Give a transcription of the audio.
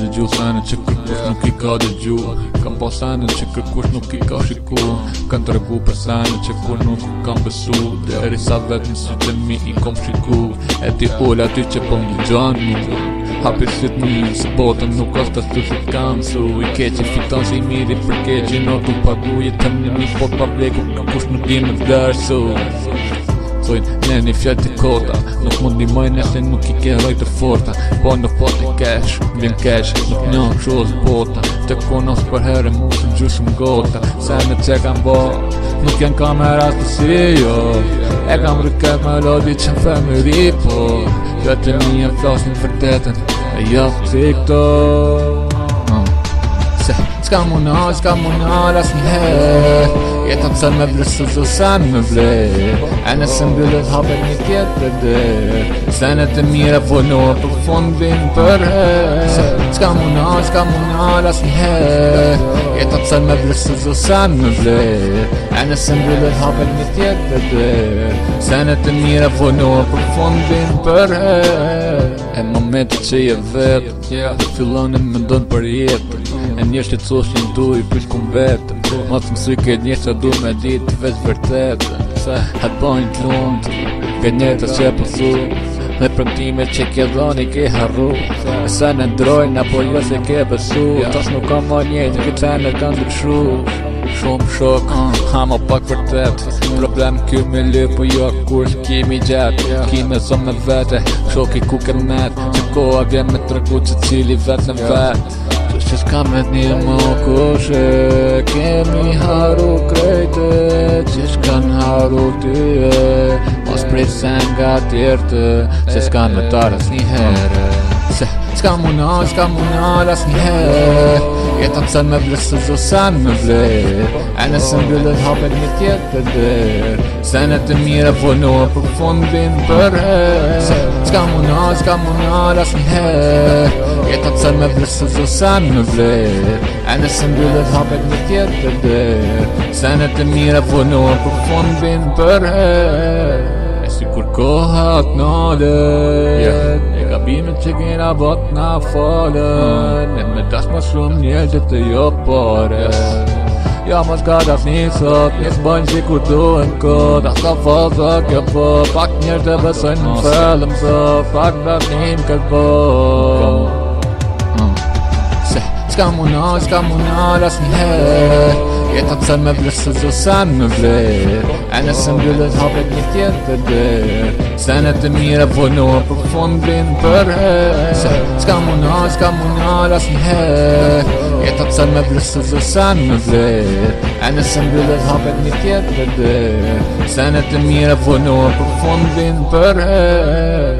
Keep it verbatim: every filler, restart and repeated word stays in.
dëgju sene që kërkush nuk i ka dëgju. Kam pa sene që kërkush nuk i ka shiku. Kanë të regu për sene që kur nuk kam besu. Deri sa vet në sytë mi i kom shiku. E ti ull aty që po më dëgjon mu. Hapi sytë mi se botën nuk është ashtu si t'kam su. I keqi fiton si i miri për keqi no tu pagu. Jetëm një një pot pa vleku kush nuk i me vlerësu. Thojnë, ne një fjallë të kota. Nuk mund një majnë e se nuk i ke rojtë të forta. Po në pot e kesh, vjen kesh. Nuk një shoz bota. Të konos për herë mu të gjusëm gota. Se në që kam bo, nuk janë kameras të si jo. E kam rëket melodi që në femëri po. Këtë një e flasin vërtetën. E jafë të këto. Se, s'ka muna, s'ka muna las një herë. Jetën sen me vlerë së zë sen me vlerë. E nëse mbyllet hapet një tjetër dhe. Senet e mire vonohë për fundin për herë. S'ka muna, s'ka muna las një herë. Jetën sen me vlerë së zë sen me vlerë. E nëse mbyllet hapet një tjetër dhe. Senet e mire vonohë për fundin për herë. E momentet që je vetë, fillon e më ndonë për jetë. E njështë që të soshin du i pysh kum vetë. Ma të mësuj këtë njështë që du me ditë veç vërtetë. Se hetë bojnë të lundë, këtë njëtës që pësu. Dhe prëmtime që ke dhoni ke harru. E se në ndrojnë apo jo se ke besu. Tas nuk kam ma njëtë, këtë të në kanë dërshu. Shumë shok, hama pak vërtet. Problem kjo me lë, po jo kur s'kimi gjatë. Kime zon me vete, shoki ku ke met. Që koha vjen me të rëku që cili vet në vet. Që s'ka me një më kushe. Kemi haru krejte, që s'kan haru tyje. Mos prej sen nga tjertë, se s'kan me tarës një herë. Se s'ka muna, s'ka muna las një herë. Jetëm sen me vlerë së zë sen me vlerë. E nëse mbyllet hapet një tjetër dhe. Senet e mire vonohë për fundin për herë. S'ka muna, s'ka muna las një herë. Jetëm sen me vlerë së zë sen me vlerë. E nëse mbyllet hapet një tjetër dhe. Senet e mire vonohë për fundin për herë. E si kur kohat nalën. Gabimet që kena bot na falen. E me dash ma shumë njerëzit të jo pare. Ja mos ka das një sot, njës bëjnë që kur duhen kod. Ata faza kjo po, pak njerë të besojnë më fellëm së. Pak das njën këtë po. Se, s'ka muna, s'ka muna las një herë. Jetëm sen me vlerë së zë sen me vlerë. E nëse mbyllet hapet një tjetër dhe. Senet e mire vonohë për fundin për herë. S'ka muna, s'ka muna las një herë. Jetëm sen me vlerë së zë sen me vlerë. E nëse mbyllet hapet një tjetër dhe. Senet e mire vonohë për fundin për herë.